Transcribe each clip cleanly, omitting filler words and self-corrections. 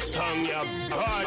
song ya bad.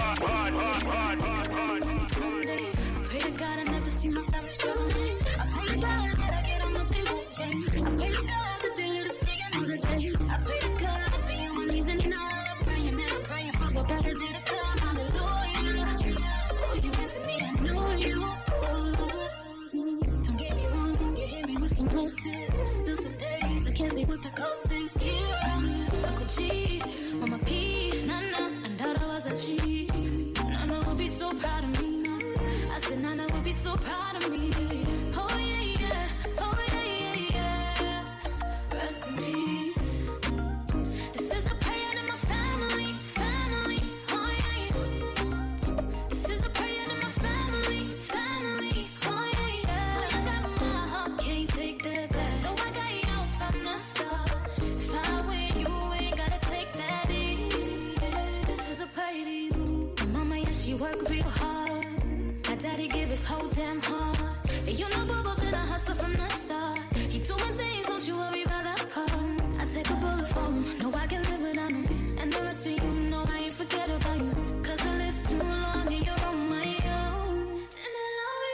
Someday, I pray to God I never see my family struggling. I pray to God that I get on my people. I pray to God that they let us see another day. I pray to God I'll be on my knees and I'm praying and I'm praying for what better day to come. Hallelujah. Oh, you answer me, I know you. Don't get me wrong, you hit me with some closest. Still some days I can't say what the ghost is. Kira, Uncle G, Mama P, Nana, and Dada was a G. Nana would be so proud of me. I said Nana would be so proud of me. Oh yeah, yeah, oh yeah, yeah, yeah. Rest in peace. This is a prayer to my family, family. Oh yeah, yeah. This is a prayer to my family, family. Oh yeah, yeah. Boy, I got my heart, can't take that back. No, I got you from the start. If I win, you ain't gotta take that in. This is a prayer to you. My mama, yeah, she worked real hard. My daddy give his whole damn heart. And you know Bobo been a hustle from the start. He doing things, don't you worry about that part. I take a bullet for him, know I can live without him. And the rest of you know I ain't forget about you. Cause the list too long and you're on my own. And I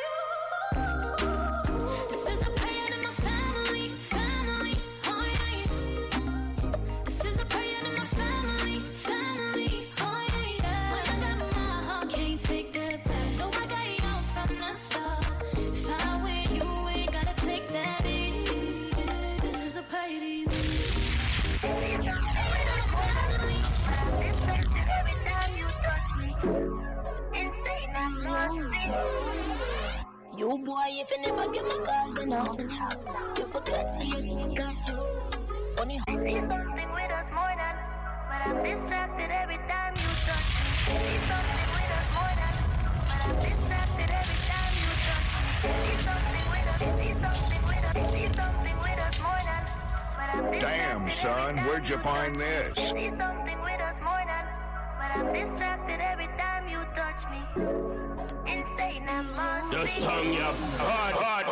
love you. This is a prayer to my family, family. Oh yeah, yeah. This is a prayer to my family, family. Oh yeah, yeah. When I got my heart, can't take that back. No, I got you from the start. If I win, you ain't gotta take that in. This is a prayer to you. You boy, if you never get my call, then you forgot to you got you. Funny how I see something with us more than, but I'm distracted every time you touch me. See something with us more than, but I'm distracted every time you touch me. See something with us, see something with us, see something with us more than, but I'm distracted. Damn, son, where'd you find this? See something with us more than, but I'm distracted every time you touch me. Insane, I must The song ya bad.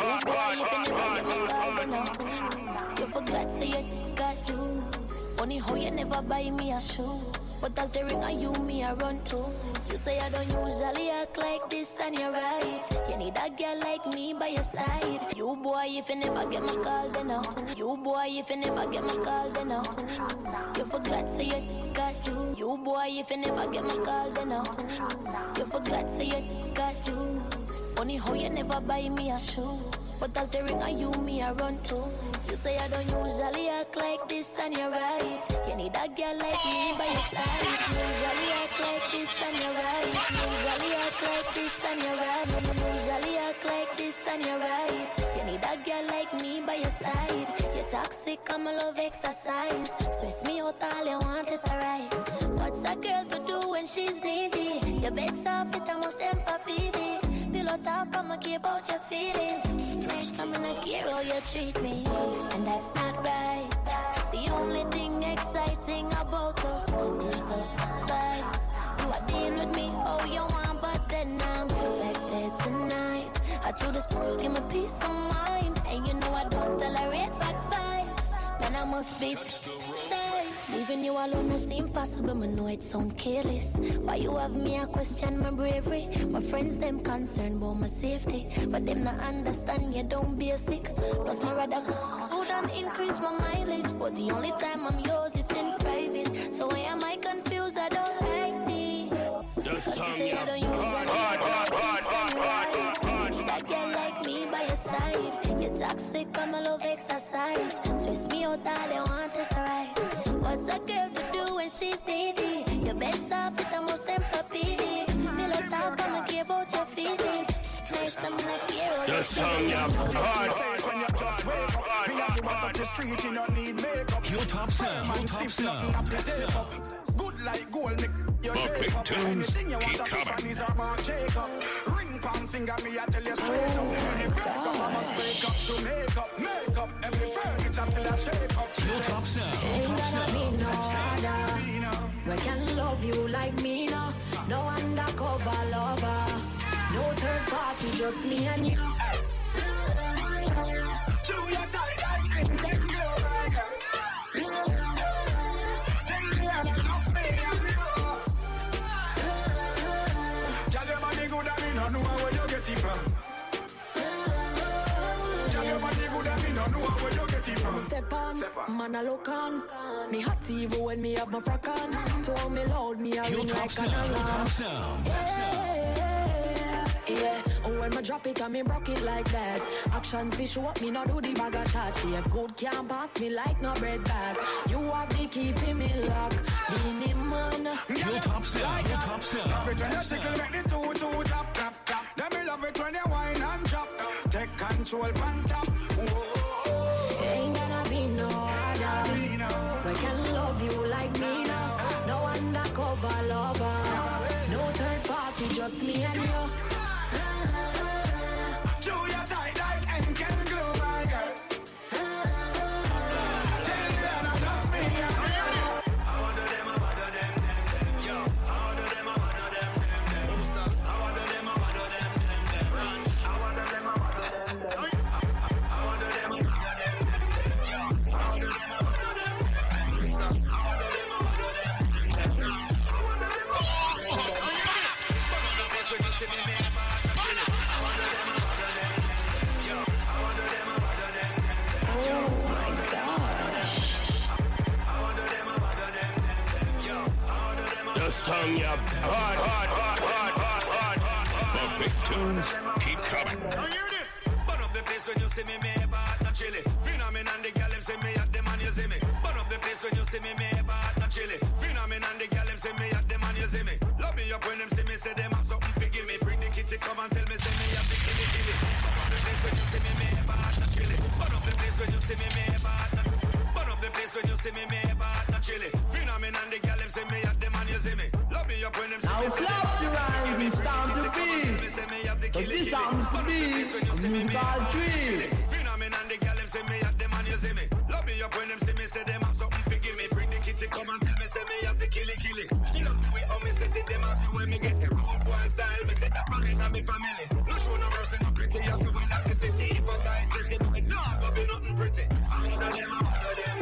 You forgot, say you got you. Funny how you never buy me a shoe, but as a ring on you, me I run to. You say I don't usually act like this, and you're right. You need a girl like me by your side. You boy, if you never get my call, then you boy, if you never get my call, then you forgot, say you got you. You boy, if you never get my call, then you forgot, say you got you. Funny how you never buy me a shoe, but as a ring on you, me I run to. You say I don't usually act like this, and you're right. You need a girl like me by your side. Usually act like this, and you're right. Usually act like this, and you're right. Usually act like this, and you're right. You need a girl like me by your side. You're toxic, I'm a love exercise. Stress me out, all you want is alright. What's a girl to do when she's needy? Your bed's soft, it almost empathy. Pillow talk, I'ma care about your feelings. Next time I'm gonna care how you treat me, and that's not right. The only thing exciting about us is us life. You are deal with me how you want, but then I'm back there tonight. I do this, give me peace of mind, and you know I don't tolerate bad vibes. Man, I must be tight. Leaving you alone is impossible, I know it sound careless. Why you have me, I question my bravery. My friends, them concerned about my safety, but them not understand you don't be a sick. Plus my rather would and increase my mileage, but the only time I'm yours, it's in private. So why am I confused? I don't like this. Cause you say I don't usually need a girl like me by your side. You're toxic, I'm a love exercise. Stress me out, all you want is alright. What's a girl to do when she's needy? Your bed's soft, it almost empathy. Pillow talk, I'ma care about your feelings. Next time I'm gonna care about your feelings. When you just wake up, me have to walk up the street, you don't need makeup. Hilltop Sound, Hilltop Sound. Good like gold, make your The big tunes keep coming. Ring palm finger, me I tell you straight up. When you break up, I must break up to make up. Every furniture still a shake up. Hilltop Sound, Ain't Hilltop gonna be Sound. no other. We can love you like me now. No undercover lover. No third party, just me and you. Chew your tight like green, take me over, girl. Take me and I love me and you. know where you get it from. Step on, man I look on. Me hot even when me have my frack on. To me loud, me a ring like an alarm. Yeah, and when me drop it and me rock it like that. Action fish up, me not do the bag of shot. Shape good can't pass me like no bread bag. You have the key for me lock. Beanie man. Hilltop Sound, Hilltop Sound. Love it when you tickle, make the two tap, tap, tap. Let me love it when you whine and drop. Take control, pan top. Whoa. Ain't gonna be no other. We can love you like me now. No undercover lover. No third party, just me and you. Do your tight like and can glue, my girl. Tell them I'm just me and you. I want them, I want them, yo. I want them, I want them, I want them, I want them, run. I want them, I want them, I want them, yo. I want them, I want them, The song you hard. The big tunes keep coming. Burn up the place when you see me ever hot and chilly. Phenomenon and the gal them say me at the man you see me. Burn up the place when you see me ever hot and chilly. Phenomenon and the gal them say me at the man you see me. Love me up when them see me, say them have something to give me. Bring the kitty come and tell me say me have the killy. Burn up the place when you see me ever hot and chilly. Burn up the place when you see me ever hot and burn up the place when you see me ever hot and chilly. Phenomenon and the gal them say me at the man you see me. Love me up when them see me. Now clap your hands, it's time to be. But this sounds to be a musical dream. Phenomenon the gal them say me at the man you see me. Love me up when them see me, say them have something to give me. Bring the kitty come and tell me say me have the killy. She love the way how me set it, them ask me when me get the rude boy style. Me say that man in my family. No show no mercy, no pretty, as we like the city. If I die, just you know it, no, but be nothing pretty. I want them, I want them.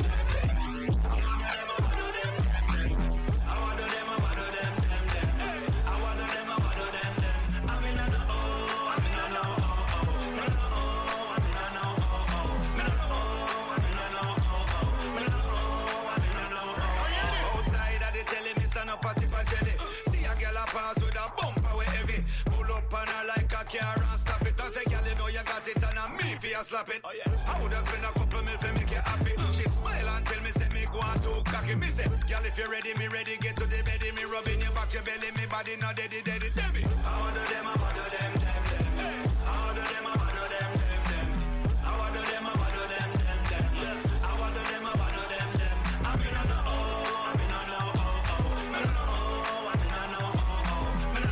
Slap it. Oh, yeah. I would have spent a couple mil for make you happy. She smile and tell me, say me go on too cocky. Me say, girl, if you're ready, me ready. Get to the bed, me rubbing your back, your belly, me body not deady. I want them, I want them, I want them. I want them, I want them, I want them, I want them, I want them, I want them. I'm in on the I'm in on the I'm in on the I'm in on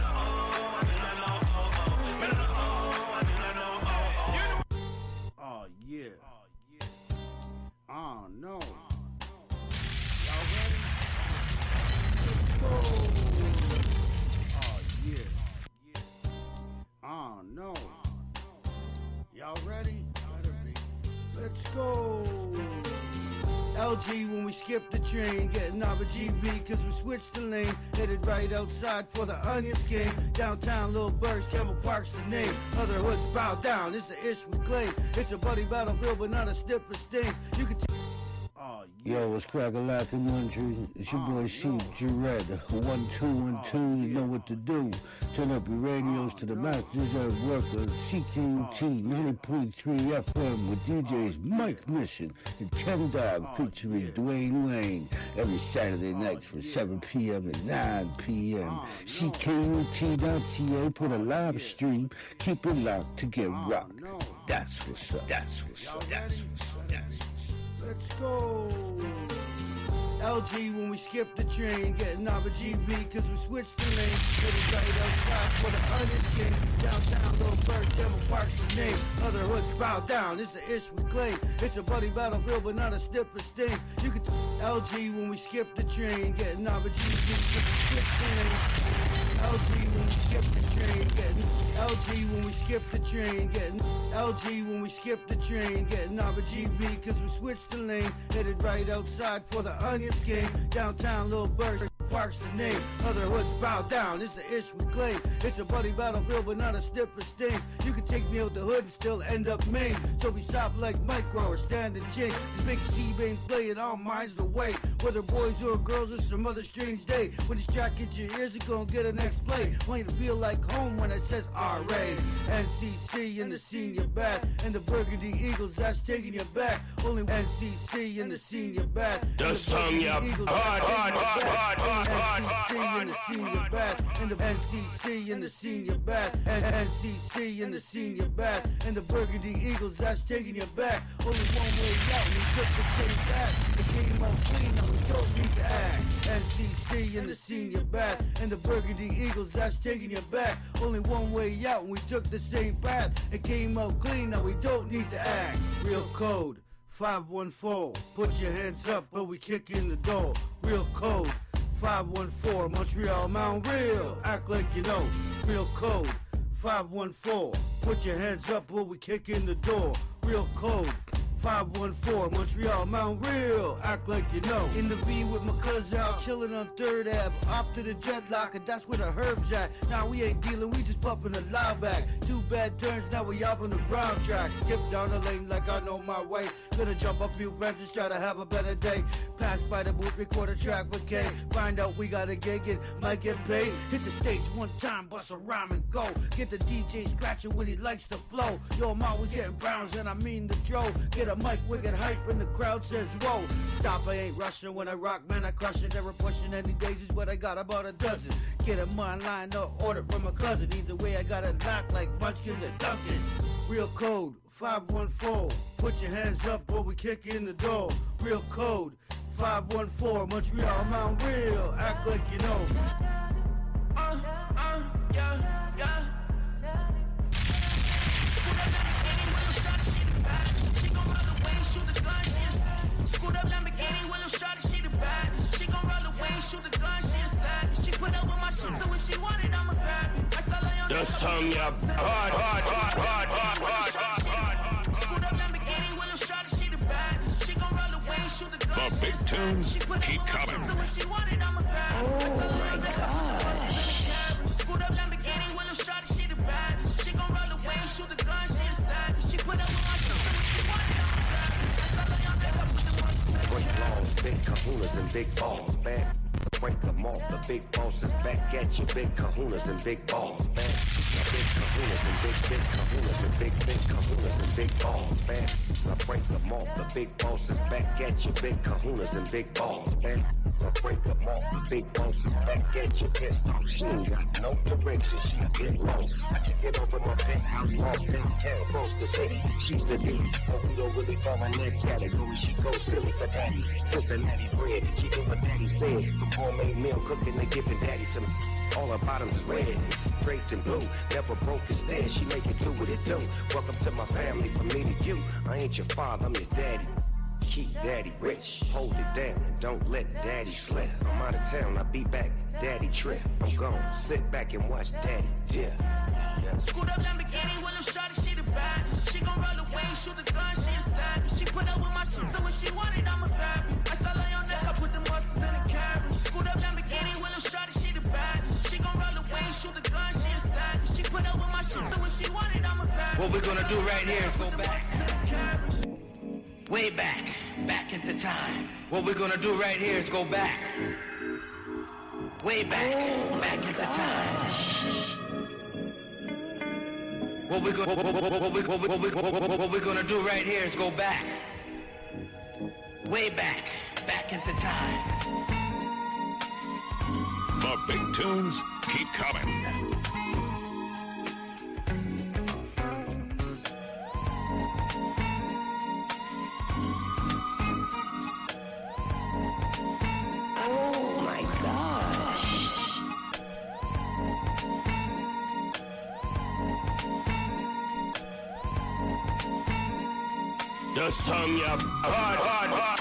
Oh yeah. Oh no. Y'all ready? Let's go. Oh yeah. Oh no. Y'all ready? Let's go. LG when we skip the train, getting off a GV cause we switched the lane. Headed right outside for the Onions game. Downtown, Little Birds, Campbell Park's the name. Other hoods bow down, it's the ish we claim. It's a buddy battlefield but not a stiff for stings. You can Yo, what's crack-a-lackin' one tree? It's your boy Sheep Jared. 1212, you know what to do. Turn up your radios to the max. Deserve worker CQT 90.3 FM with DJs Mike Mission and Ken Dog featuring Dwayne Wayne every Saturday night from 7 p.m. to 9 p.m. CKUT.ca put a live stream. Keep it locked to get rocked. That's what's up. That's what's up. That's what's up. That's what's up. Let's go. LG when we skip the train, getting off a GV cause we switched the lane. Headed right outside for the Onions game. Downtown, Little Bird, Devil Park's the name. Other hoods bow down, it's the ish we claim. It's a buddy battlefield but not a stiff for stings. You can LG when we skip the train, getting off a GV cause we switched the lane. LG when we skip the train, getting LG when we skip the train, getting LG when we skip the train, getting off a GV cause we switched the lane. Headed right outside for the Onions game. Downtown, Little Birds, Park's the name. Other hoods bow down, it's the ish we claim. It's a bloody battlefield, but not a stiff for sting. You can take me out the hood and still end up mean. So be soft like micro or standing chink. Big C-Bane playing all minds the way. Whether boys or girls or some other strange day. When this track hits your ears, it's gonna get an X-play. Want you to feel like home when it says R-Raid. NCC in the senior bat. And the Burgundy Eagles, that's taking you back. Only NCC in the senior bat. The song ya hard. NCC in the senior bat. And the NCC in the senior bat. And NCC in the senior bat. And the Burgundy Eagles, that's taking you back. Only one way out, we took the same back. The game on clean, now we don't need to act. NCC in the senior bat. And the Burgundy Eagles, that's taking you back. Only one way out, and we took the same path. It came out clean, now we don't need to act. Real code 514, put your hands up, but we kick in the door. Real code 514, Montreal, Mount Real, act like you know. Real code 514, put your hands up, but we kick in the door. Real code 514, Montreal, Mount Real, act like you know. In the V with my cousin out, chillin' on 3rd Ave, off to the jet lock, and that's where the herbs at. Now we ain't dealing, we just puffin' the loud back. 2 bad turns, now we up on the brown track. Skip down the lane like I know my way. Gonna jump a few fences, try to have a better day. Pass by the booth, record a track for K. Find out we got a gig and might get paid. Hit the stage one time, bust a rhyme and go. Get the DJ scratching when he likes to flow. Yo, ma, we getting browns and I mean the Joe. Get a mic, we get hype and the crowd says whoa. Stop, I ain't rushing when I rock, man, I crush it. Never pushing any daisies, but I got about a dozen. Get a mind line, no order from a cousin. Either way, I got it locked like Munchkins and Duncan. Real code 514, put your hands up or we kick in the door. Real code 514, Montreal, Mount Real, act like you know. Yeah. Scoot up Lamborghini, Willow shot, she the bad. She gon' roll away, shoot the gun, she inside. She put up with my shit, do what she wanted, I'ma grab it. I saw her on the song ya hard. Scoot up Lamborghini, Willow shot, she the bad. She gon' roll away, shoot the gun, The big tunes keep coming. do what she wanted, I'ma grab it. I saw her on Scoot up Lamborghini, Willow shot, she the bad. She gon' roll away, shoot the gun, she inside. She put up with my shit, do what she wanted, I'ma grab it. I saw her on Break laws, big kahunas and big balls, man. Break them off, the big boss is back at you. Big kahunas and big balls, man. The big kahunas and big kahunas and big kahunas and big balls, man. I break them off, the big boss is back at you. Big kahunas and big balls, man. I break them off, the big boss is back at you. Pissed off, she ain't got no direction, she get lost. I can get over my penthouse, off downtown, across the city. She's the D, but we don't really fall in that category. She goes silly for daddy, Cincinnati bread. She do what daddy said. Some homemade meal cooking, they giving daddy some. All her bottoms is red, draped in blue. Never broke his stand, she make it do what it do. Welcome to my family, from me to you. I ain't your father, I'm your daddy. Keep daddy rich, hold it down, and don't let daddy slip. I'm out of town, I'll be back, daddy trip. I'm gone, sit back and watch daddy dip. Scoot up Lamborghini, Willow shot, she the bad. She gon' roll away, shoot the gun, she inside. She put up with my shit, do what she wanted, I'ma grab it. I saw her on neck, I put the muscles in the carriage. Scoot up Lamborghini, Willow shot, she the bad. She gon' roll away, shoot the gun, she inside. She put up with my shit, do what she wanted, I'ma grab it. What we're gonna do right here is go back. Way back into time. What we're gonna do right here is go back. Way back into time. What we're gonna do right here is go back. Way back into time. The big tunes keep coming. Oh my gosh. The song ya hard.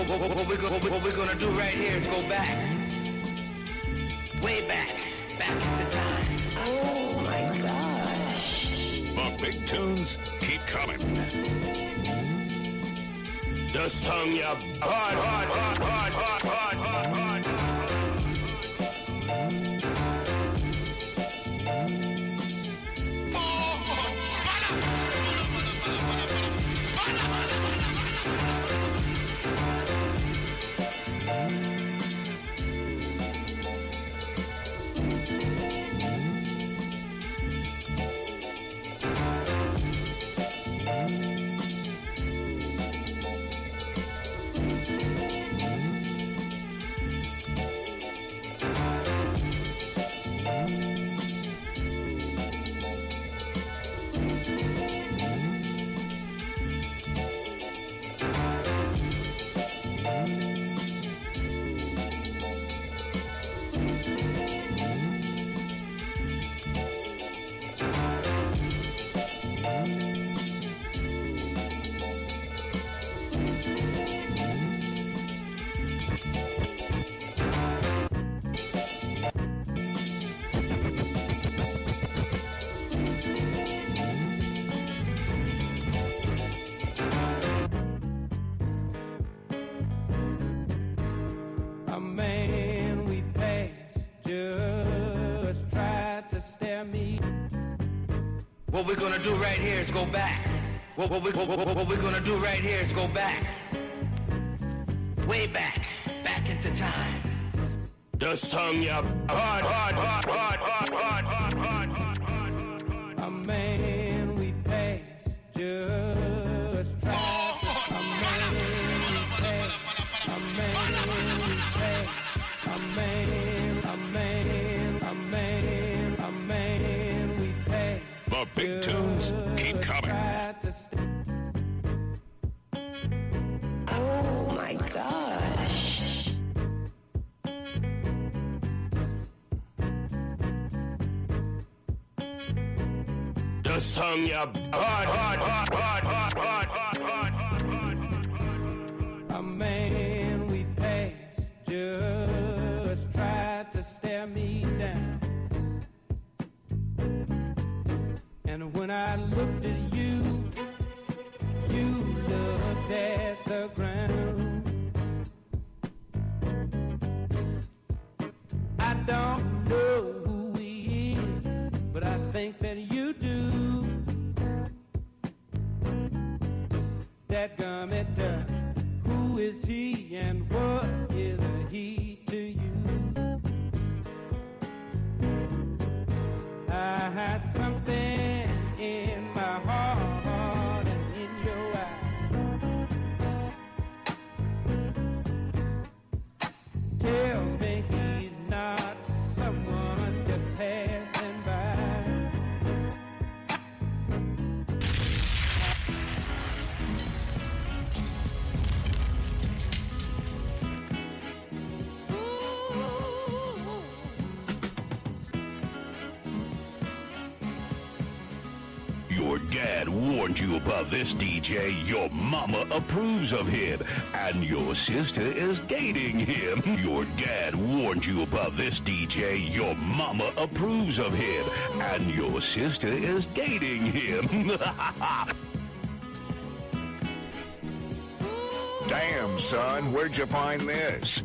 What we're gonna do right here is go back. Way back. Back into time. Oh my gosh. The big tunes keep coming. The song ya hard. What we're gonna do right here is go back. What we're gonna do right here is go back. Way back. Back into time. The song ya hard. A man we pass just tried to. A man we pass. A man we pass. A man we pass. The big tunes keep coming. Oh my gosh. The song ya hard. A man we passed just tried to stare me down. And when I looked at you, you looked at the ground. I don't know who he is, but I think that you do. That gummit, who is he and what is he to you? I had something in my heart and in your eyes. Tell me he's not someone just passing by. Your dad warned you about this DJ. Your mama approves of him. And your sister is dating him. Your dad warned you about this DJ. Your mama approves of him. And your sister is dating him. Damn, son, where'd you find this?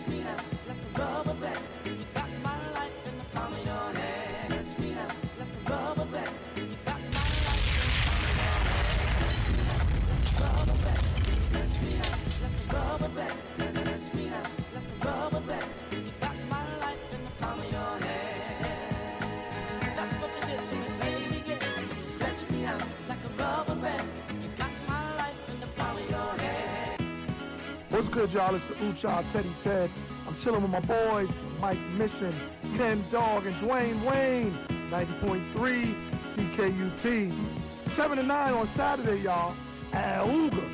What's good, y'all? It's the Ooh-Cha Teddy Ted. I'm chilling with my boys, Mike Mission, Ken Dog, and Dwayne Wayne. 90.3 CKUT. 7 to 9 on Saturday, y'all, at Ooga.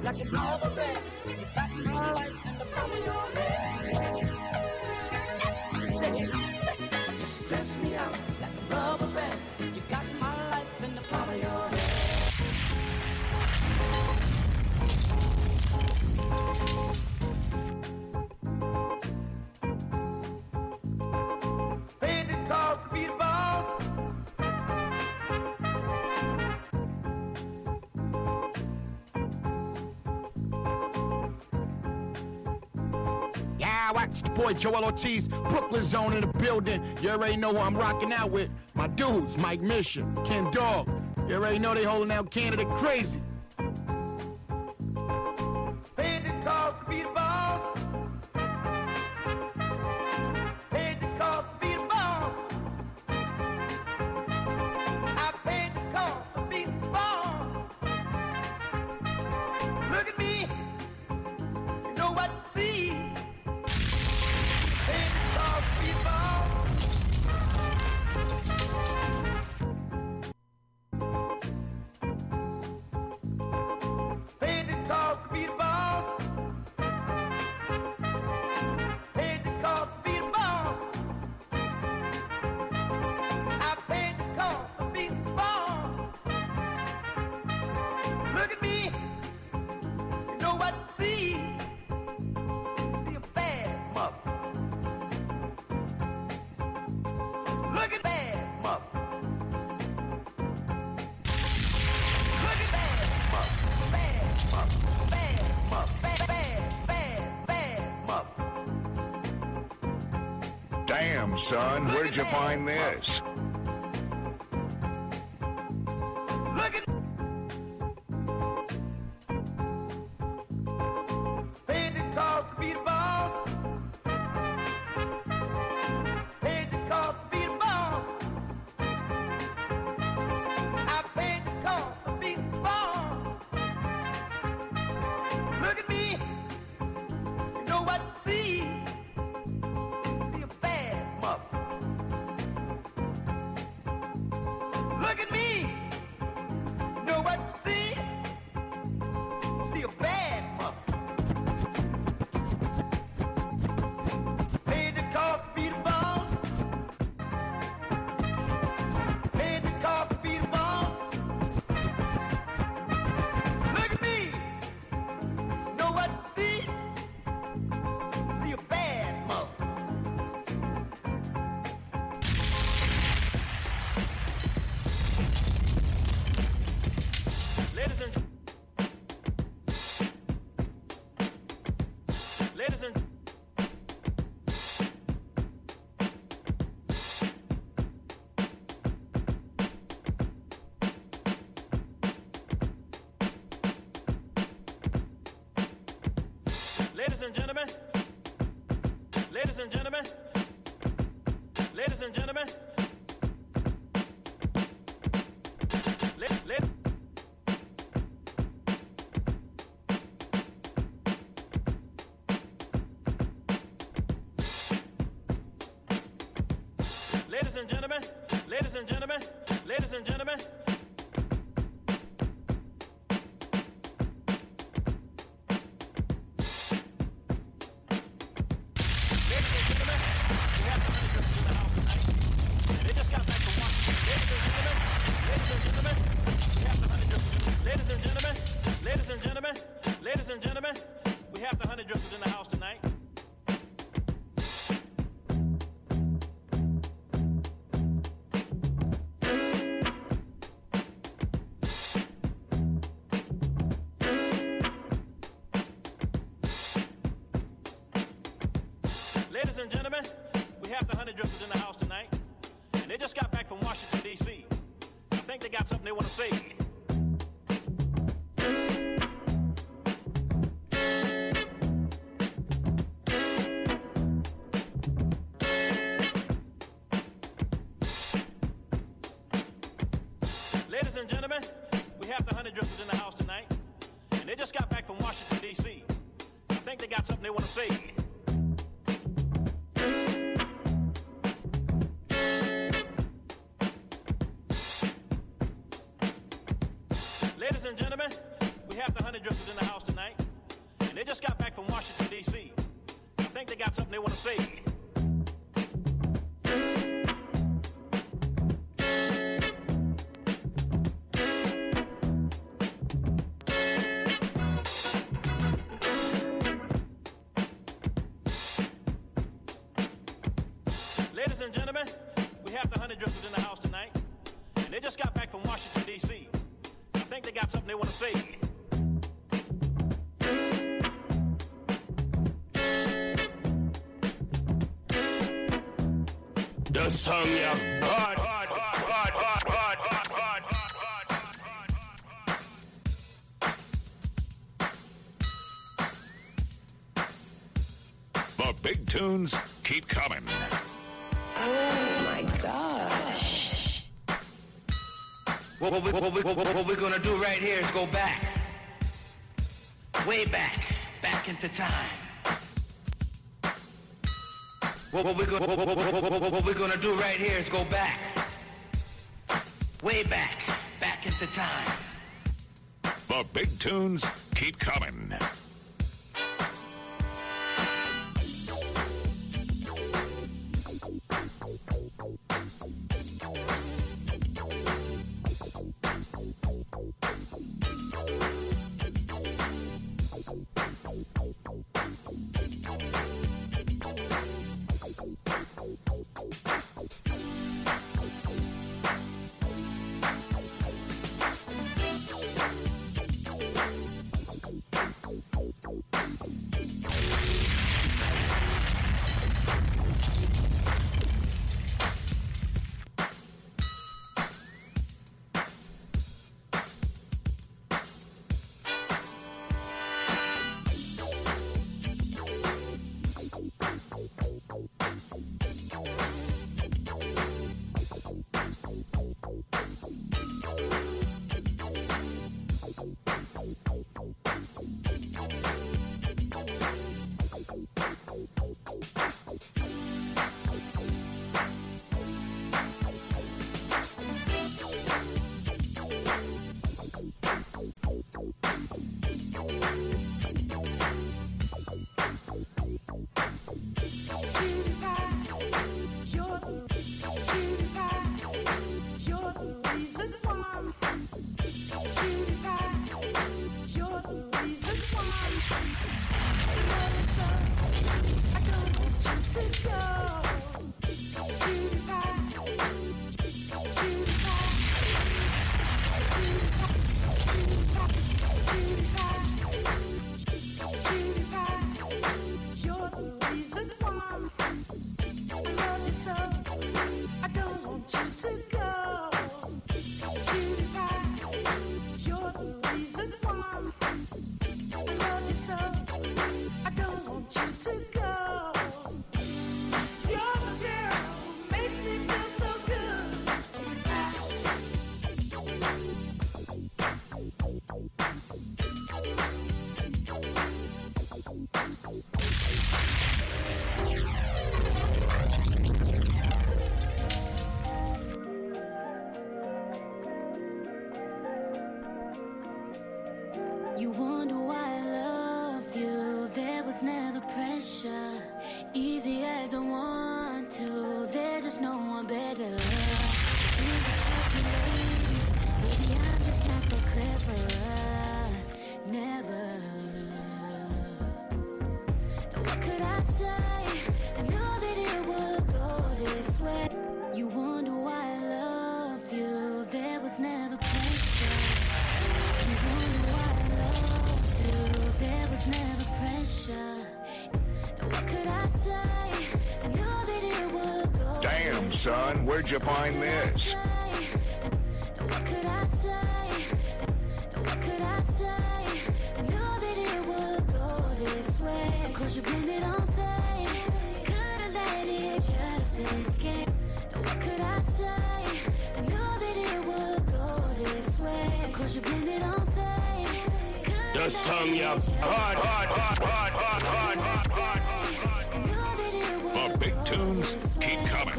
like a rubber band. You got my life in the palm of your hand. You stretch me out like a rubber band. You got my life in the palm of your hand. Paid the cost to be the boss. Yeah, watch the boy Joel Ortiz, Brooklyn Zone in the building. You already know who I'm rocking out with. My dudes, Mike Mission, Ken Dog. You already know they holding out Canada crazy. Paid the cost to be the boss. Paid the cost to be the boss. I paid the cost to be the boss. Look at me. You know what to see. Paid the cost to be the boss. Paid the cost to be the boss. Paid the cost to be the boss. I paid the cost to be the boss. Look at me. You know what to see. See a bad mother. Look at bad mother. Look at bad mother. Bad mother. Bad mother. Bad mother. Damn, son, where'd you find this? Look at paid the cost to be the boss. Paid the cost to be the boss. I paid the cost to be the boss. Look at me. You know what to see. See a bad mother. Look at me. You know what to see. See a bad mother. Paid the cost to be the boss. Paid the cost to be the boss. Look at me. Know what to see? See a bad mother. Ladies and gentlemen, ladies and gentlemen, ladies and gentlemen, ladies and gentlemen, ladies and gentlemen, ladies and gentlemen. Ladies and gentlemen, we have the honey drifters in the house tonight. Ladies and gentlemen, we have the honey drifters in the house tonight. And they just got back from Washington, D.C. I think they got something they want to say. Ladies and gentlemen, we have the honey drifters in the house tonight. And they just got back from Washington, D.C. I think they got something they want to say. Ladies and gentlemen, we have the honey drifters in the house tonight. they want to say. Ladies and gentlemen, we have the Honey Drifters in the house tonight, and they just got back from Washington, D.C. I think they got something they want to say. The song ya hard. The big tunes keep coming. Oh my gosh. What we're gonna do right here is go back. Way back into time. What we're gonna do right here is go back. Way back into time. The big tunes keep coming. You wonder why I love you. There was never pressure. Easy as I want to. There's just no one better. You was calculating. Maybe I'm just not that clever. Never. What could I say? I know that it would go this way. You wonder why I love you. There was never pressure. You wonder why I love you. There was never pressure. What could I say? I know that it would go. Damn, son, where'd you find this? What could I say? What could I say? I know that it would go this way. Of course you blame it on fate. Could've let it just escape. What could I say? I know that it would go this way. Of course you blame it on fate. The song ya hard. The big tunes keep coming.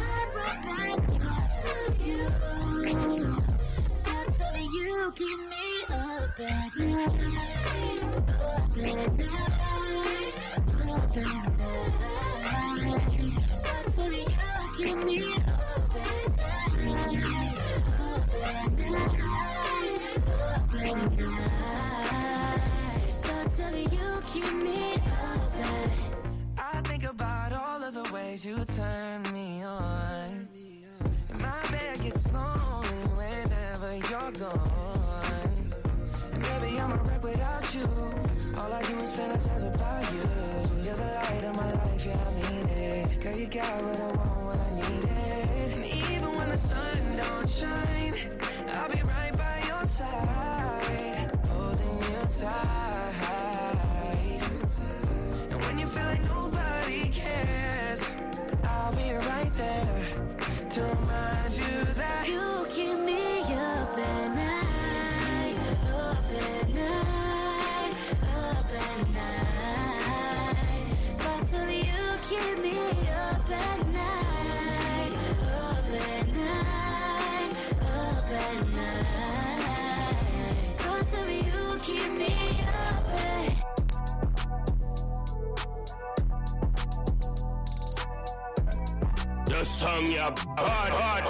You keep me That's only you keep me up at night. That's only you keep me up at. I think about all of the ways you turn me on. And my bed gets lonely whenever you're gone. And baby, I'm a wreck without you. All I do is fantasize about you. You're the light of my life, yeah, I mean it. Girl, you got what I want, what I needed. And even when the sun don't shine, I'll be right by your side, holding you tight. And when you feel like nobody cares, I'll be right there to remind you that you keep me up at night, up at night, up at night. Thoughts of you keep me up at night, up at night, up at night. Thoughts of you keep me up at. The song ya hard.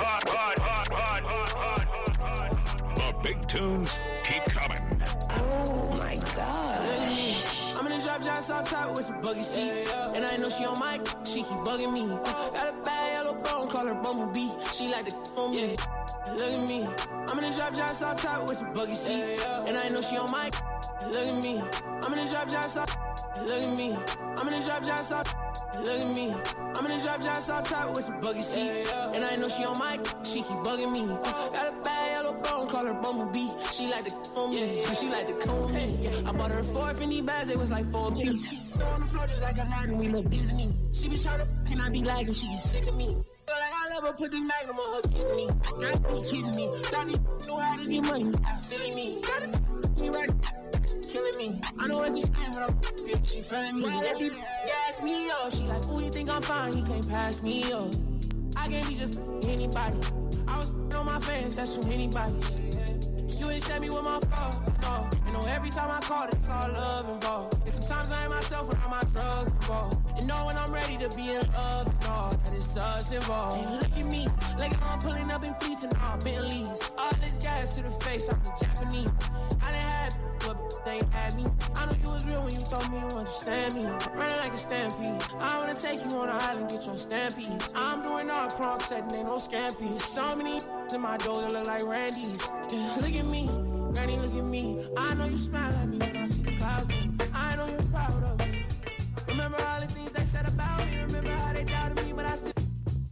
The big tunes keep coming. Oh my God. Look at me. I'm in a drop just on top with the buggy seats. And I know she on mic, she keep bugging me. Got a bad yellow bone, call her Bumblebee. She like to on me. Look at me. I'm in a drop just on top with the buggy seats. And I know she on mic. Look at me. I'm in a drop just on. Look at me. I'm in a drop just on. Look at me. I'm in a drop just on top with the buggy seats. And I know she on mic, she keep bugging me. Got a bad yellow bone, call her Bumblebee. She like to comb me, she like to comb me. I bought her 4 Fendi bags, it was like 4 pieces. On the floor just like a lot and we look Disney. She be trying to and I be lagging, she get sick of me. Feel like I love her, put this magnum on her kidney. Got me kidding me. Thought he knew how to get money. Silly me. Got this me right. Killing me. I know it's a shame, but I'm bitch. She feeling me. Why let me gas me up? She like, ooh, you think I'm fine? You can't pass me up. I can't be just anybody. I was on my fans, that's too anybody. You ain't send me with my fault, no. You know every time I call, it's all love involved. And sometimes I ain't myself when all my drugs involved. And know when I'm ready to be in love and all that it's us involved. And look at me, like I'm pulling up in fleets and all Bentleys. All this gas to the face, I'm the Japanese. I done had but they ain't had me. I know you was real when you told me you understand me. Running like a stampede. I wanna take you on an island, get your stampies. I'm doing all prom setting, ain't no scampies. So many in my door that look like Randy's. Yeah, look at me, Granny, look at me. I know you smile at me when I see the clouds. I know you're proud of me. Remember all the things they said about me. Remember how they doubted me, but I still.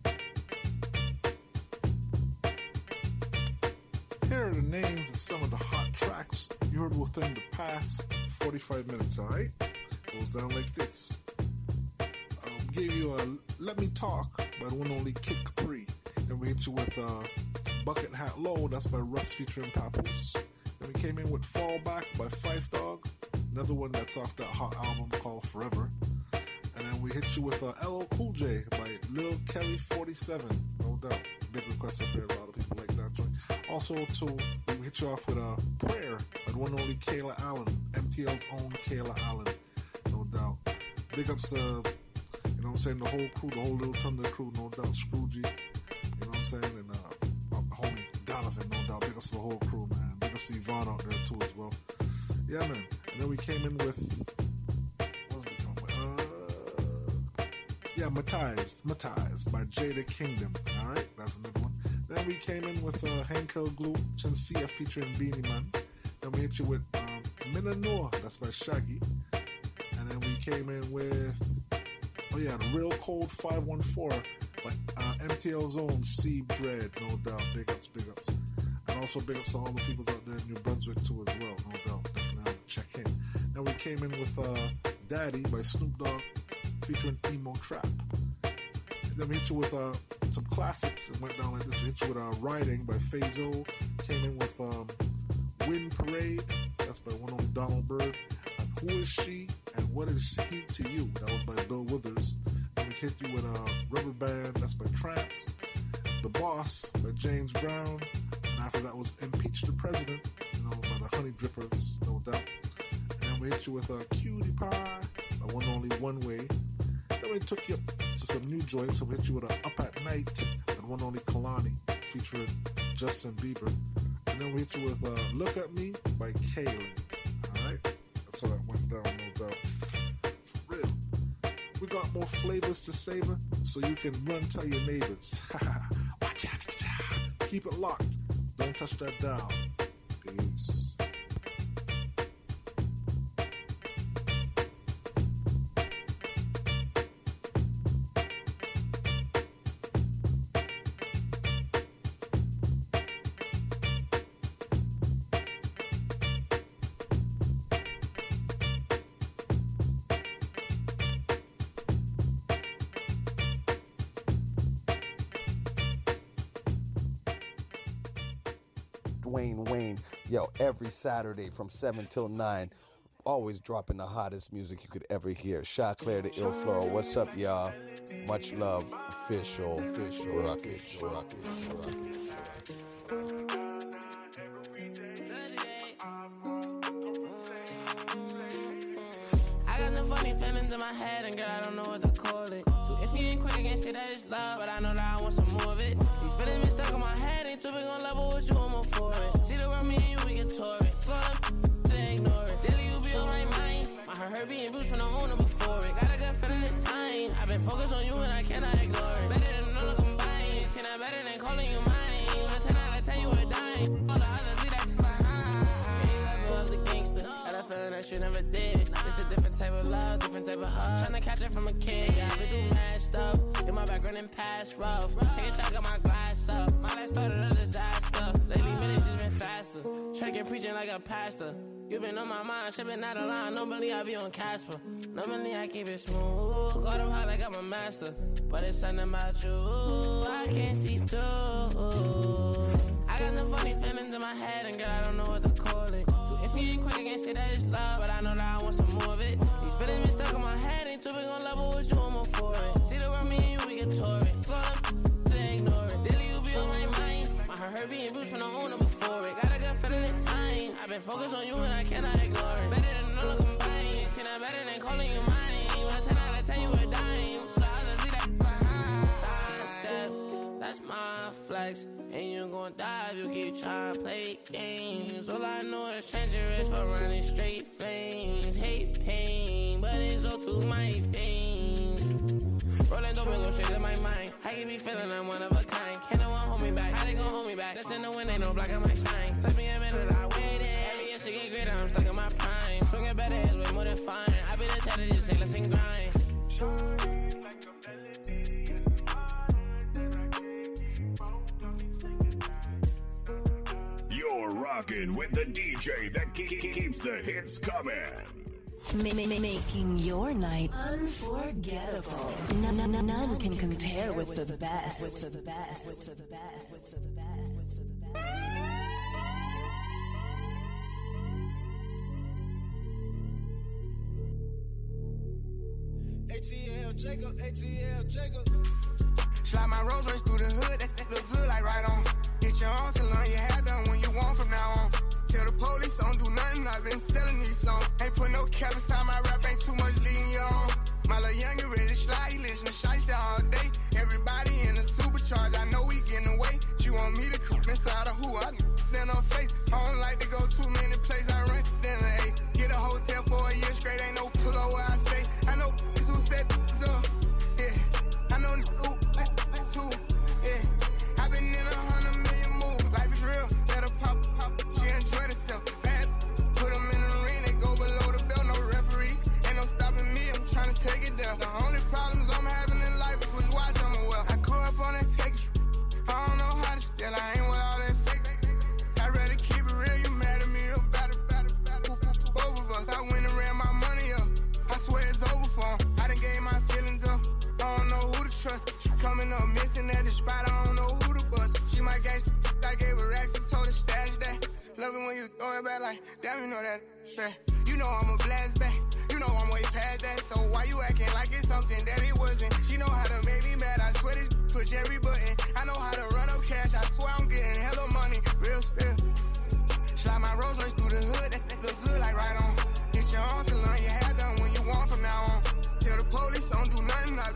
Here are the names of some of the hot tracks you heard within the past 45 minutes, alright? Goes down like this. Gave you a Let Me Talk by the one only Kid Capri. Then we hit you with Bucket Hat Low, that's by Russ featuring Papoose. Then we came in with Fallback by Phife Dawg, another one that's off that hot album called Forever. And then we hit you with LL Cool J by Lil Kelly 47, no doubt. Big request up here, a lot of people like that joint. Also, too, we hit you off with Prayer by the one only Kayla Allen, MTL's own Kayla Allen, no doubt. Big ups to, you know what I'm saying, the whole crew, the whole Little Thunder crew, no doubt. Scroogey, you know what I'm saying, and homie Donovan, no doubt. Big ups to the whole crew, man. Big ups to Yvonne out there, too, as well. Yeah, man. And then we came in with, what was we talking about? Matized by Jada Kingdom, alright? That's another one. Then we came in with Henkel Glue, Chinsia featuring Beanie Man. Then we hit you with Minna Noor, that's by Shaggy. And then we came in with, The Real Cold 514 by MTL's own C Dread, no doubt. Big ups. And also big ups to all the people out there in New Brunswick too as well, no doubt. Definitely have to check in. Then we came in with Daddy by Snoop Dogg featuring Emo Trap. Then we hit you with some classics. It went down like this. We hit you with Riding by Fazo. Came in with Wind Parade. That's by one on Donald Byrd. And Who Is She and What Is He to You? That was by Bill Withers. Then we hit you with Rubber Band. That's by Tramps. The Boss by James Brown. And after that was Impeach the President, by the Honey Drippers, no doubt. And then we hit you with Cutie Pie by one only One Way Then we took you to some new joints. So we hit you with a Up at Night and one only Kalani featuring Justin Bieber. And then we hit you with Look at Me by Kaylin. Alright? That's how that went down, no doubt. For real. We got more flavors to savor so you can run tell your neighbors. Watch out. Keep it locked. Don't touch that dial. Peace. Wayne. Yo, every Saturday from 7 till 9, always dropping the hottest music you could ever hear. Shot Claire, the Ill Floral. What's up, y'all? Much love. Official. Rocket. I got some funny feelings in my head, and girl, I don't know what to call it. So if you ain't quick again, say that it's love, but I know that I want some more of it. These feelings been stuck in my head, ain't too big on level with you, I'm all for it. See the world, me and you, we can tour it. Go up, then ignore it. Daily, you be on my mind. My heart being bruised from the owner before it. Got a good feeling this time. I've been focused on you, and I cannot ignore it. Better than all of combined. See, not better than calling you mine. With a 10 out of 10, you a dime. All the others, leave that behind. You ever was a gangster. Got a feeling that you never did. It's a different type of love, different type of hug. Tryna catch it from a kid, yeah, I've been doing mad stuff. In my background and past rough. Take a shot, got my glass up. My life started a disaster. Lately, minutes just been faster. Try to get preaching like a pastor. You been on my mind, shipping out of line. Normally I be on Casper. Normally I keep it smooth. Got up high like I'm a master. But it's something about you I can't see through. I got some funny feelings in my head, and girl, I don't know what to call it. So if you ain't quick, I can't say that it's love, but I know that I want some more of it. These feelings been stuck in my head, ain't too big on level with you, I'm all for it. See the world, me and you, we can tour it. Go up, then ignore it. Daily, you be on my mind. My heart being bruised from the owner before it. Got a good feeling this time. I've been focused on you, and I cannot ignore it. Better than all of combined. See, not better than calling you mine. With a 10 out of 10, you a dime. So I'll just leave that behind. Sidestep, that's my flex. And you gon' die if you keep trying to play games. All I know is treacherous for running straight flames. Hate pain, but it's all through my veins. Rolling dope and go straight to my mind. I can be feeling I'm one of a kind. Can't no one hold me back. How they gon' hold me back? That's in the wind, ain't no block on my shine. Touch me a minute, I waited. Every year she get greater, I'm stuck in my prime. Swinging better is way more than fine. I be the type to just say let's and grind. You're rocking with the DJ that keeps the hits coming. Making your night unforgettable. None can compare with the best. ATL Jacob. Slide my Rolls Royce through the hood, that look good like right on. Get your own salon, your hair done when you want from now on. Tell the police don't do nothing, I've been selling these songs. Ain't put no cap inside my rap, ain't too much leading you on. My little youngin' ready to slide, he listen to Shiesty all day. Everybody in the supercharge, I know we getting away. She want me to come inside of who I then her face. I don't like to go too many places, I run then a A. Get a hotel for a year straight, ain't no pull up where I stay. I know who set this up, yeah. I know who that's who, yeah. I've been in 100 million moves, life is real. Let her pop, she enjoy herself. Bad, put them in the ring, they go below the belt, no referee. Ain't no stopping me, I'm trying to take it down. The only problems I'm having in life is with watch, I'm well. I grew up on that take it. I don't know how to steal, I ain't with all that fake. I'd rather keep it real, you mad at me about it. Both of us, I went and ran my money up. I swear it's over for 'em. I done gave my feelings up. I don't know who to trust. She coming up missing at the spot, I don't know who to bust. She my gangsta, I gave her racks and told her stash that. Love it when you throw it back like, damn, you know that shit. You know I'm a blast back, you know I'm way past that. So why you acting like it's something that it wasn't? She know how to make me mad, I swear this push every button. I know how to run up cash, I swear I'm getting hella money, real spill. Slide my Rolls Royce through the hood, that look good like right on. Get your own salon, your hair done when you want from now on. Tell the police don't do nothing,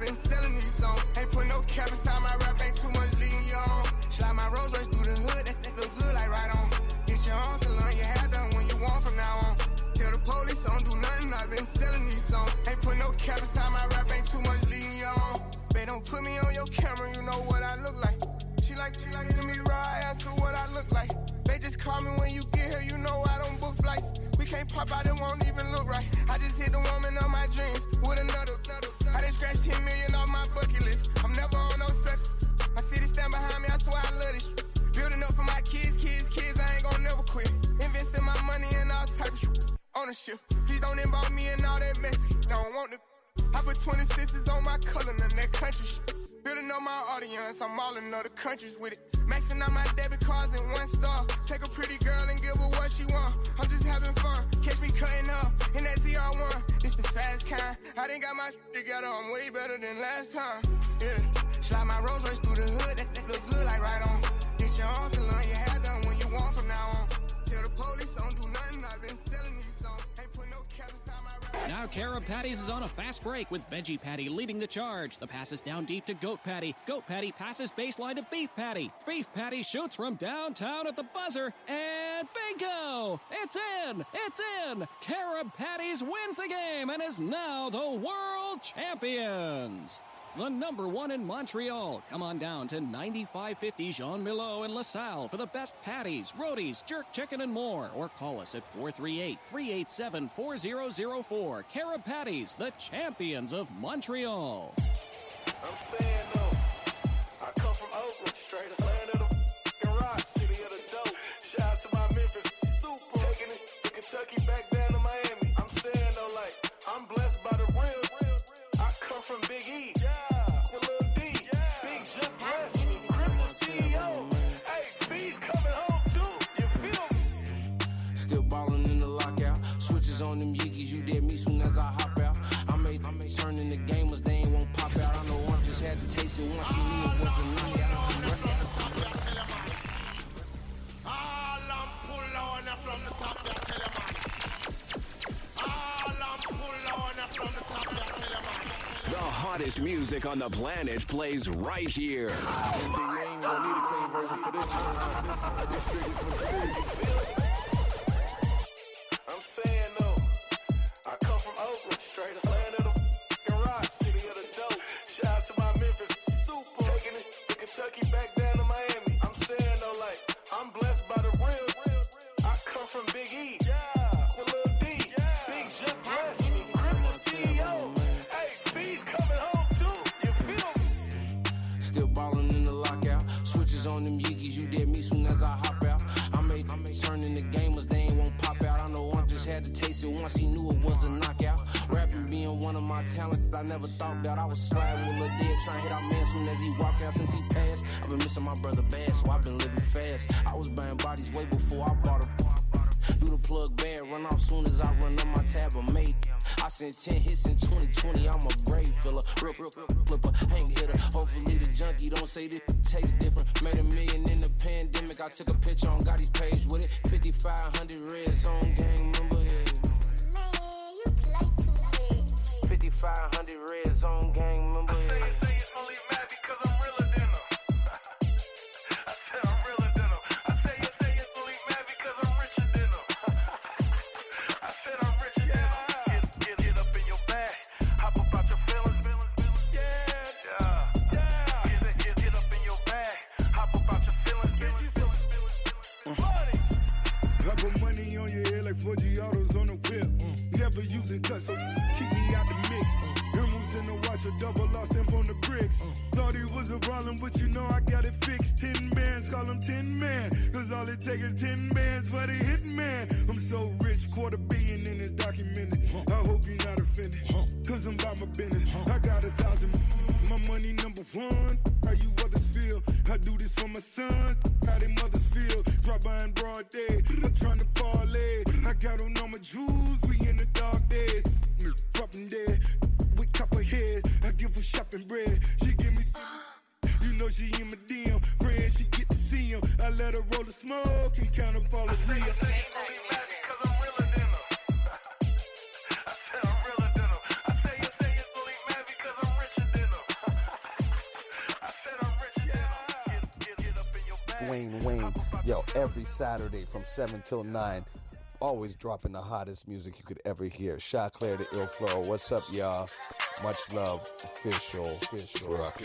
put me on your camera, you know what I look like. She like, let me ride, ask her what I look like. They just call me when you get here, you know I don't book flights. We can't pop out, it won't even look right. I just hit the woman of my dreams with another. I done scratched 10 million off my bucket list. I'm never on no sucker. My city stand behind me, I swear I love this. Building up for my kids, I ain't gon' never quit. Investing my money in all type of shit. Ownership, please don't involve me in all that mess. Don't want to. I put 20 cents on my color, none that country shit. Building up my audience, I'm all in other countries with it. Maxing out my debit cards in one star. Take a pretty girl and give her what she want. I'm just having fun. Catch me cutting up in that ZR1. It's the fast kind. I done got my shit together. I'm way better than last time. Yeah. Slide my Rolls Royce through the hood. That look good like right on. Get your own salon. Your hair done when you want from now on. Tell the police don't do nothing. I've been selling these songs. Ain't put no caps inside my rap. Now Carib Patties is on a fast break with Veggie Patty leading the charge. The pass is down deep to Goat Patty. Goat Patty passes baseline to Beef Patty. Beef Patty shoots from downtown at the buzzer. And bingo! It's in! It's in! Carib Patties wins the game and is now the world champions. The number one in Montreal. Come on down to 9550 Jean Milo in LaSalle for the best patties, rotis, jerk chicken, and more. Or call us at 438-387-4004. Carib Patties, the champions of Montreal. I'm saying though, I come from Oakland, straight up land of the rock, city of the dope. Shout out to my Memphis super, taking it to Kentucky back down to Miami. I'm saying though, like, I'm blessed by the real. I come from Big E. On them Yeekies, you did me soon as I hop out. I made turning the gamers, they ain't won't pop out. I know one just had to taste it once, you knew it wasn't knockout. All I'm pull on from the top, I tell you man. All I'm pull on from the top, I tell you man. The hottest music on the planet plays right here. You ain't gonna need a clean version for this one. This strictly for the streets. I'm saying though, I come from Oakland, straight up land of the rock, city of the dope. Shout out to my Memphis super, taking it to Kentucky back down to Miami. I'm saying though, like, I'm blessed by the real. I come from Big E, with Lil D, Big Jip Bless, Crypto CEO. Hey, Fees coming home too, you feel me? Still ballin' in the lockout, switches on them Yeekies, you did me soon as I hop out. I made turning the gamers, they ain't won't pop out. I know one just had to taste it once, he knew it was a knockout. Rapping being one of my talents I never thought about. I was sliding with Lil Dead, trying to hit our man soon as he walked out since he passed. I've been missing my brother bad, so I've been living fast. I was buying bodies way before I bought a. Do the plug bad, run off soon as I run up my tab, I made. I sent 10 hits in 2020, I'm a grave filler. Real flipper, hang hitter. Hopefully the junkie don't say this tastes different. Made $1 million in the pandemic, I took a picture on Gotti's page with it. 5,500 red zone gang member, yeah. Man, you play too big. 5,500 red zone gang member, yeah. I say it's only mad because I'm realer than them. I said I'm realer than them. I say it's only mad because I'm richer than them. I said I'm richer than them. Get up in your bag. Hop about your feelings. Yeah. Get up in your bag. Hop about your feelings. I put money on your head like 4G autos on the whip. Never using cuts, so keep me out the mix. Emeralds in the watch, a double lost him on the bricks. Thought he was a problem, but you know I got it fixed. 10 bands, call him 10 man. Cause all it takes is 10 bands for the hit man. I'm so rich, $250 million in this documented. I hope you're not offended, cause I'm about my business. I got 1,000, my money number one. How you others feel? I do this for my sons, how they mothers feel. Drop by in broad day, I'm trying to parlay. I got on all my jewels, we in the dark days. Dropping dead, with copper head. I give her shopping bread, she give me. You know she in my DM, praying she get to see him. I let her roll the smoke and count up all the real. Wayne, yo, every Saturday from 7 till 9, always dropping the hottest music you could ever hear. Shot Claire, the Ill Floral. What's up, y'all? Much love, official Rocket.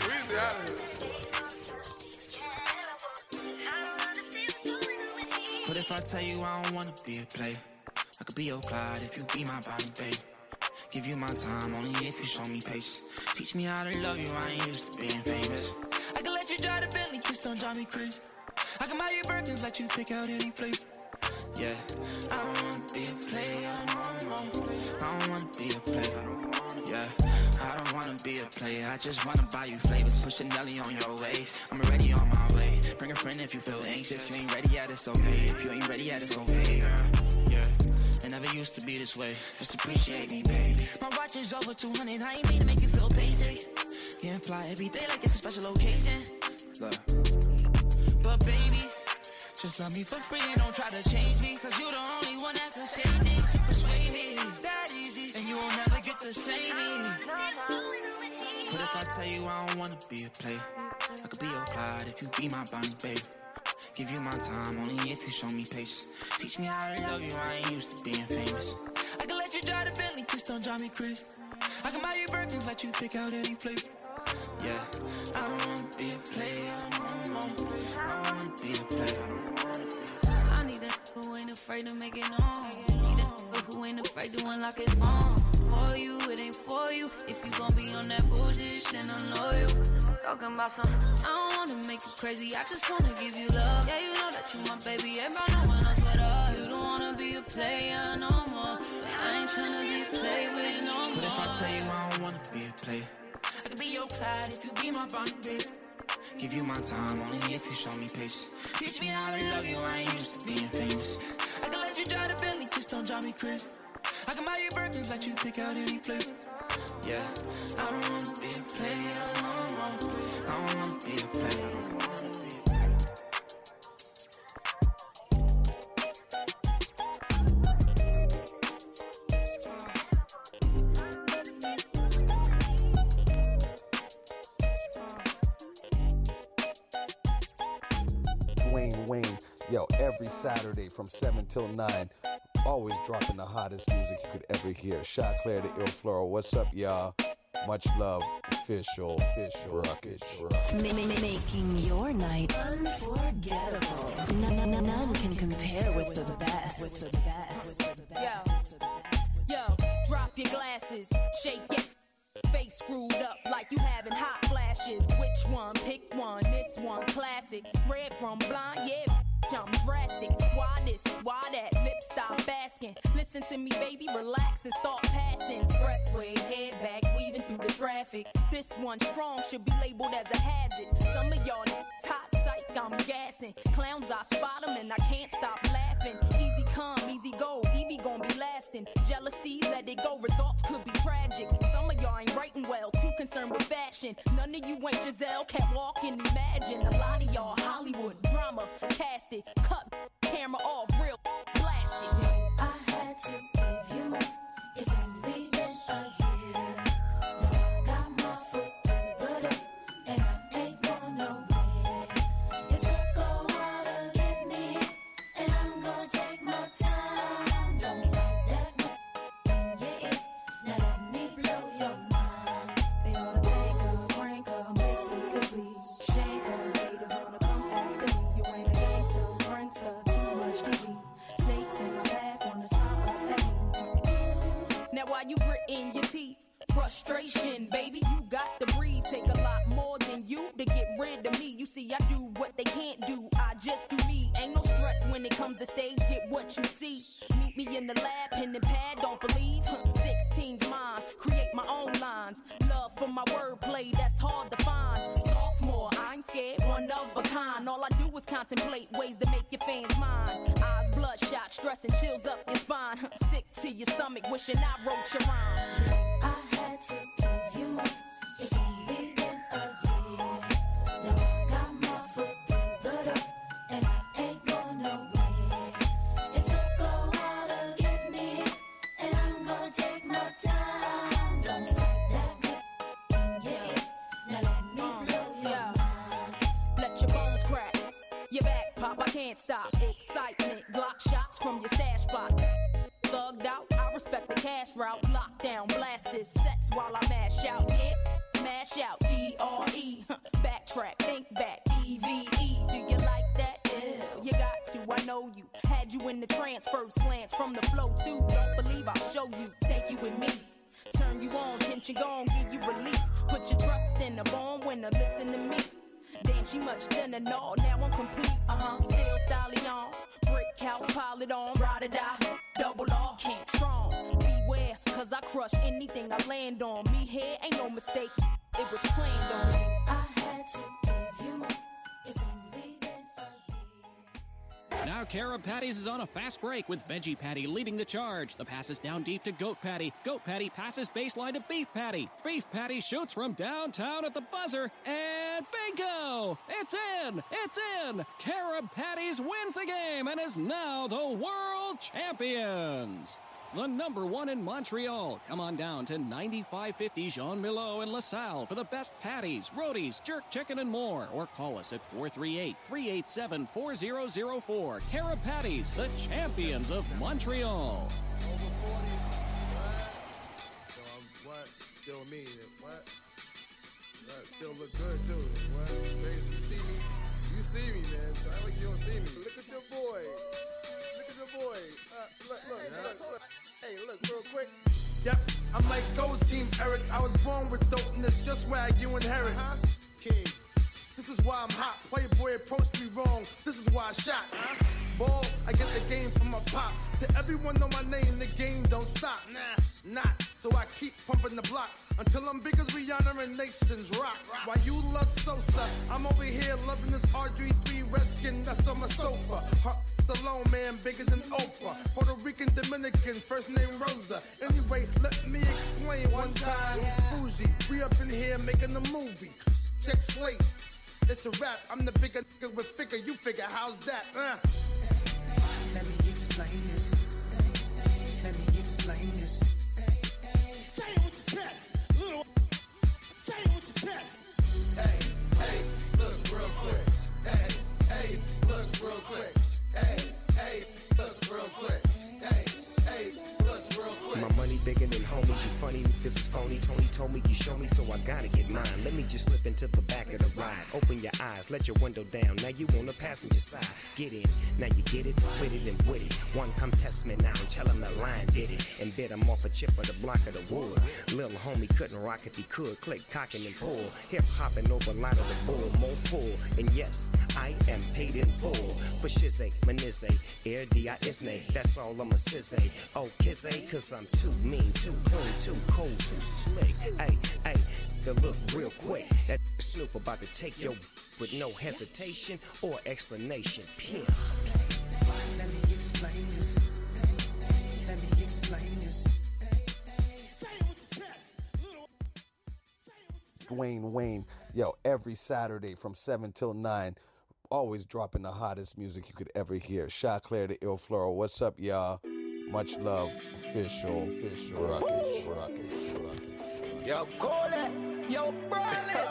What if I tell you I don't wanna be a player? I could be your Clyde if you be my body, babe. Give you my time only if you show me patience. Teach me how to love you, I ain't used to being famous. I can let you drive the Bentley, just don't drive me crazy. I can buy you Birkins, let you pick out any flavor. Yeah, I don't wanna be a player no more. I don't wanna be a player. Yeah, I don't wanna be a player. I just wanna buy you flavors. Push a Nelly on your waist. I'm already on my way. Bring a friend if you feel anxious. You ain't ready yet, it's okay. If you ain't ready yet, it's okay, girl. Yeah, it never used to be this way. Just appreciate me, baby. My watch is over 200. I ain't mean to make you feel basic. Can't fly every day like it's a special occasion. Look. But baby, just love me for free and don't try to change me. Cause you the only one that can say things to persuade me. That easy, and you will never get to say me. What if I tell you I don't wanna be a player? I could be your Clyde if you be my Bonnie, babe. Give you my time only if you show me patience. Teach me how to love you, I ain't used to being famous. I can let you drive the Bentley, just don't drive me crazy. I can buy you Birkins, let you pick out any flavor. Yeah, I don't wanna be a player no more. I don't wanna be a player. I need a who ain't afraid to make it known. Need a who ain't afraid to unlock his phone. For you, it ain't for you. If you gon' be on that bullshit, then I know you. Talking about some, I don't wanna make you crazy. I just wanna give you love. Yeah, you know that you my baby. Everybody know when I sweat up. You don't wanna be a player no more. But I ain't tryna be a play with no more. What if I tell you I don't wanna be a player? I could be your Clyde if you be my Bonnie, babe. Give you my time only if you show me patience. Teach me how to love you, I ain't used to being famous. I can let you drive the Bentley, just don't drive me crazy. I can buy you Birkins, let you pick out any flavor. Yeah, I don't wanna be a player no more. I don't wanna be a player. Wayne, yo, every Saturday from 7 till 9, always dropping the hottest music you could ever hear. Shot Claire the Ill Floral, what's up, y'all? Much love, official Rocket. Making your night unforgettable. None can compare with the best. Yo, drop your glasses, shake it. Face screwed up like you having hot flashes. Which one? Pick one. This one classic. Red from blind, yeah. I'm drastic. Why this? Why that? Lip stop basking. Listen to me, baby, relax and start passing. Expressway, head back, weaving through the traffic. This one strong should be labeled as a hazard. Some of y'all hot psych, I'm gassing. Clowns, I spot them and I can't stop laughing. Easy come, easy go, Evie gon' be lasting. Jealousy, let it go, results could be tragic. Some of y'all ain't writing well, too concerned with fashion. None of you ain't Giselle, can't walk and imagine. A lot of y'all Hollywood drama, cast it, cut camera off, real blasted. I had to give you up. It's only been a year. Now I got my foot through the door, and I ain't going nowhere. It took a while to get me here, and I'm gonna take my time. Don't fight that when you're in. Now let me blow your mind. They ought to make her, crank her, make me complete. Shake her, haters wanna come after me. You ain't a gangster, prankster, too much TV. Snakes in my path, wanna stop at me. Now while you gritting your teeth, frustration, baby, you got to breathe. Take a lot more than you to get rid of me. You see, I do what they can't do, I just do me. Ain't no stress when it comes to stage, get what you see. Meet me in the lab, pen and pad, don't believe. 16's mine, create my own lines. Love for my wordplay, that's hard to find. Sophomore, I ain't scared, one of a kind. All I do is contemplate ways to make your fans mine. Eyes bloodshot, stress and chills up your spine. Sick to your stomach, wishing I wrote your rhymes. I had to give you up. It's only been a year. Now I got my foot through the door, and I ain't going nowhere. It took a while to get me here, and I'm gonna take my time. Don't fight that when you're in. Now let me blow your mind. Let your bones crack, your back pop, I can't stop. Excitement, Glock shots from your stash spot. Thugged out, I respect the cash route. Lock lockdown, blast this sets while I mash out, yeah. Mash out, D-R-E, backtrack, think back, E-V-E. Do you like that? Yeah, you got to, I know you. Had you in the trance, first glance from the flow too. Don't believe I'll show you, take you with me. Turn you on, tension gone, give you relief. Put your trust in a born winner, listen to me. Damn, she much thinner, no, now I'm complete. Still styling on, brick house, pile it on, ride or die, double R, can't strong. Beware, cause I crush anything I land on. Me here ain't no mistake, it was planned on. I had to give you more. It's only been a Now Cara Patties is on a fast break with Veggie Patty leading the charge. The pass is down deep to Goat Patty. Goat Patty passes baseline to Beef Patty. Beef Patty shoots from downtown at the buzzer, and bingo! It's in! It's in! Cara Patties wins the game and is now the world champions! The number one in Montreal. Come on down to 9550 Jean Milo in LaSalle for the best patties, rotis, jerk chicken, and more. Or call us at 438-387-4004. Cara Patties, the champions of Montreal. Over 40. What? Still me. What? Still look good too. What? Crazy. You see me? You see me, man. So I like you don't see me. Look at your boy. Look at your boy. Look. Hey, look, real quick. Yep, I'm like Gold Team Eric. I was born with dopeness, just swag you inherit. Kids, this is why I'm hot. Playboy approached me wrong. This is why I shot. Ball, I get the game from my pop. To everyone know my name, the game don't stop. Not. So I keep pumping the block until I'm big as Rihanna and Nations rock. While you love Sosa, I'm over here loving this RG3 Redskin that's on my sofa. Stallone, man, bigger than Oprah. Puerto Rican, Dominican, first name Rosa. Anyway, let me explain one time. Bougie, we up in here making a movie. Check Slate, it's a rap. I'm the bigger nigga with figure. You figure, how's that? Let me explain this. Let me explain this. Say it with your chest, little. Say it with your chest. Hey, look real quick. Hey, look real quick. Hey, look real quick. Hey, look real quick. My money bigger than homies. You funny, this is phony. Tony told me you show me, so I gotta get mine. Let me just slip into the back of the ride. Open your eyes, let your window down. Now you on the passenger side. Get in, now you get it, with it and with it. One come test me now and tell him the line did it. And bit him off a chip of the block of the wood. Little homie couldn't rock if he could. Click, cocking and pull. Hip hopping over a lot of the bull, more pull. And yes, I am paid in full. For shizzy, manizzy, air D-I-S-N-A. That's all I'ma say. Oh, kizzy, cause I'm too mean, too clean, too cold, too slick. Ay, the look real quick. That Snoop about to take your with no hesitation or explanation. Pimp. Let me explain this. Let me explain this. Say it with your chest, little. Dwayne Wayne, yo, every Saturday from 7 till 9, always dropping the hottest music you could ever hear. Shot Claire the Ill Floral. What's up, y'all? Much love, official. Rocket. Yo, call it. Yo, burn it.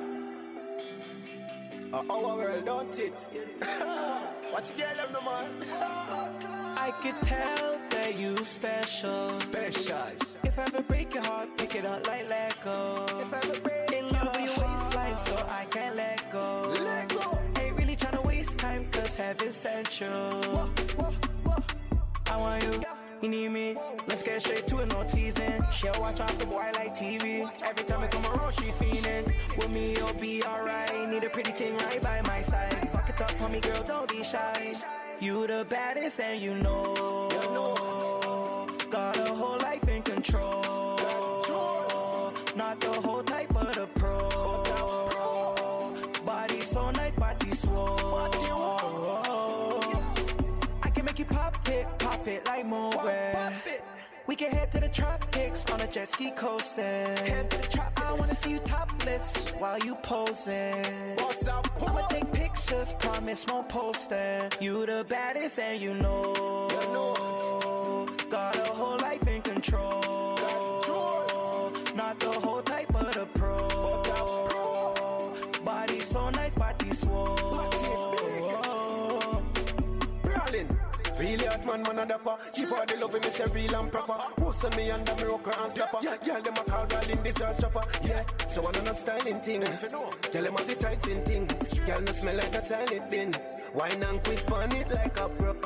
Our world don't it. What you get them, no man? I could tell that you special. If I ever break your heart, pick it up like Lego. In love with your waistline, so I can't let go. Ain't really tryna waste time, cause heaven sent you. I want you need me. Let's get straight to it, no teasing. She'll watch off the boy like TV. Every time I come around, she feeling. With me, you'll be alright. Need a pretty thing right by my side. Fuck it up, homie, girl, don't be shy. You the baddest and you know. Got a whole life in control. Not the whole type of the pro. Body so nice, body swole. I can make you pop it like Moway. We can head to the tropics on a jet ski coaster. I wanna see you topless while you posing. I'ma take pictures, promise won't post them. You the baddest and you know. Got a whole life in control. Not the whole type of the pro. Body so nice, body swole. Really hot man a dapper. Give her the love me say real and proper. Who's on me under me rocker and slapper. Yeah, girl them a call girl in the jazz chopper. Yeah, so I know no styling thing. Girl them have the tights in thing. Girl no smell like a toilet bin. Wine and quick on it like a pro.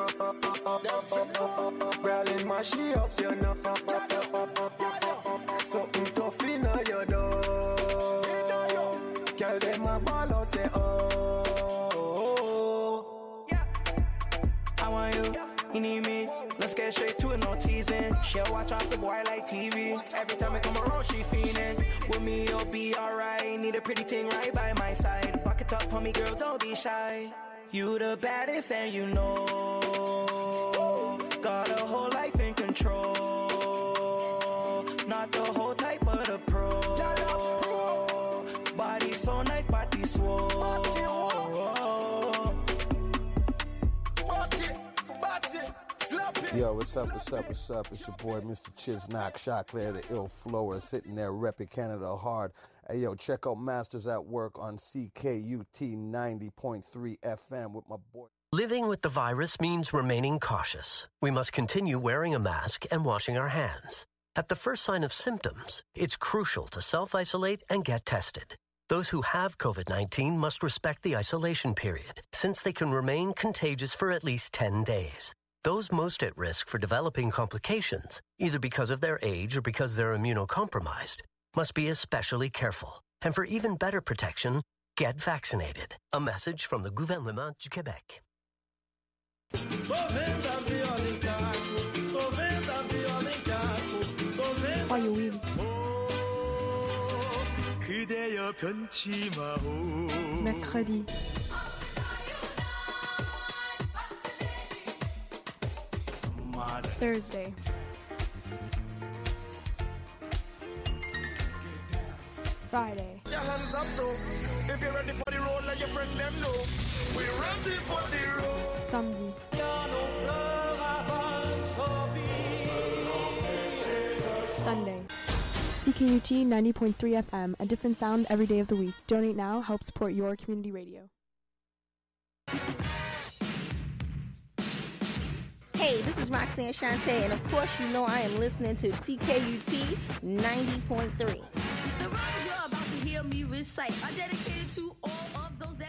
Girl in my she up you know. Something tough in your door. Girl them a ball out say oh. Yeah. I want you need me. Let's get straight to it, no teasing. She'll watch off the boy like TV. Every time I come around, she feeling. With me, you'll be alright. Need a pretty thing right by my side. Fuck it up for me, girl, don't be shy. You the baddest and you know. Got a whole life in control. Not the whole type of the pro. Body so nice, body swole. Yo, what's up? It's your boy, Mr. Chiznock, Shot Clear, the ill flower, sitting there repping Canada hard. Hey, yo, check out Masters at Work on CKUT 90.3 FM with my boy. Living with the virus means remaining cautious. We must continue wearing a mask and washing our hands. At the first sign of symptoms, it's crucial to self-isolate and get tested. Those who have COVID-19 must respect the isolation period, since they can remain contagious for at least 10 days. Those most at risk for developing complications, either because of their age or because they're immunocompromised, must be especially careful. And for even better protection, get vaccinated. A message from the Gouvernement du Québec. Mercredi. Thursday. Friday. Your hands up, so if you're ready for the road, let your friend them know. We're ready for the road. Samedi. Sunday. CKUT 90.3 FM, a different sound every day of the week. Donate now, help support your community radio. Hey, this is Roxanne Shante, and of course you know I am listening to CKUT 90.3. The rhymes you're about to hear me recite are dedicated to all of those